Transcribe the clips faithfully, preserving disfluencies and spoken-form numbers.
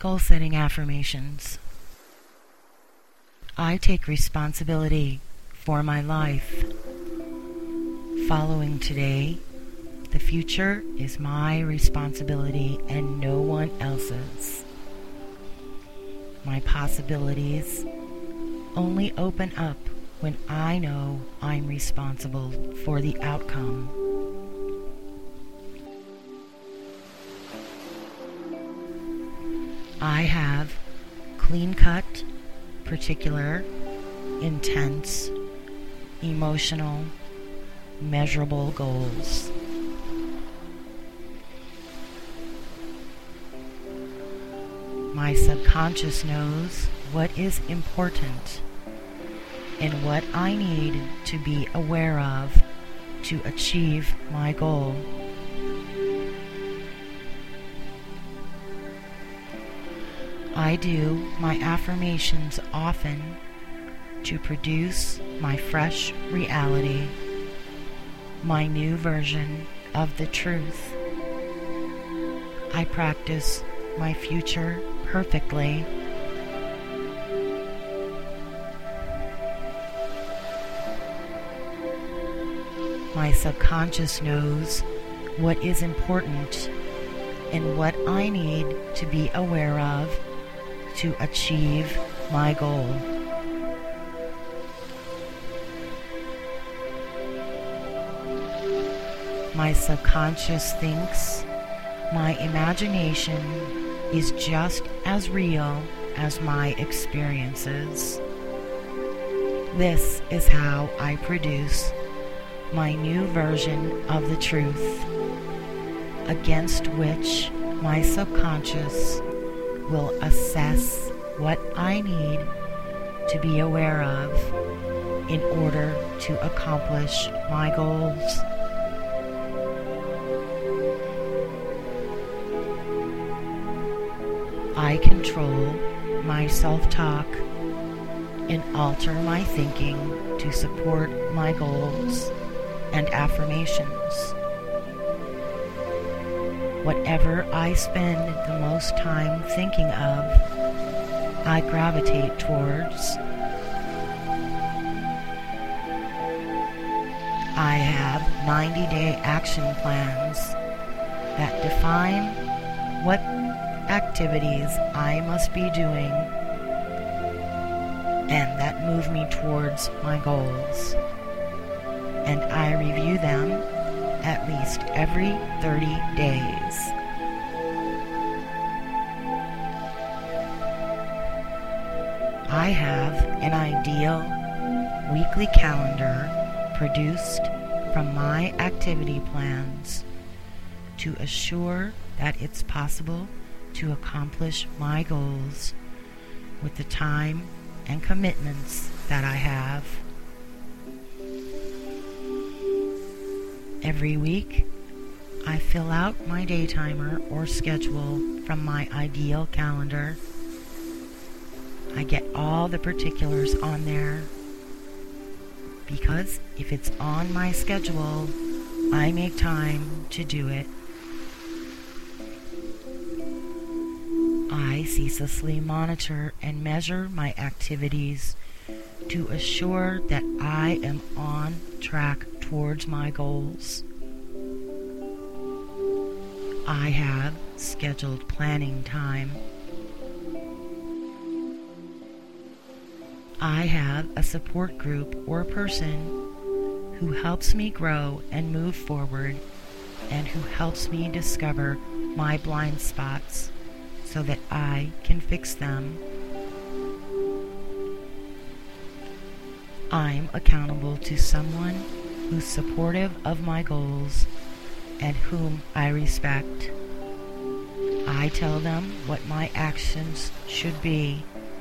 Goal-setting affirmations. I take responsibility for my life. Following today, the future is my responsibility and no one else's. My possibilities only open up when I know I'm responsible for the outcome. I have clean-cut, particular, intense, emotional, measurable goals. My subconscious knows what is important and what I need to be aware of to achieve my goal. I do my affirmations often to produce my fresh reality, my new version of the truth. I practice my future perfectly. My subconscious knows what is important and what I need to be aware of to achieve my goal. My subconscious thinks my imagination is just as real as my experiences. This is how I produce my new version of the truth, against which my subconscious will assess what I need to be aware of in order to accomplish my goals. I control my self-talk and alter my thinking to support my goals and affirmations. Whatever I spend the most time thinking of, I gravitate towards. I have ninety-day action plans that define what activities I must be doing and that move me towards my goals. And I review them at least every thirty days. I have an ideal weekly calendar produced from my activity plans to assure that it's possible to accomplish my goals with the time and commitments that I have. Every week, I fill out my day timer or schedule from my ideal calendar. I get all the particulars on there because if it's on my schedule, I make time to do it. I ceaselessly monitor and measure my activities to assure that I am on track towards my goals. I have scheduled planning time. I have a support group or person who helps me grow and move forward and who helps me discover my blind spots so that I can fix them. I'm accountable to someone who's supportive of my goals and whom I respect. I tell them what my actions should be.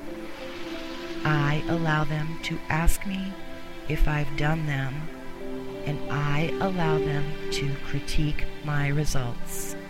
I allow them to ask me if I've done them, and I allow them to critique my results.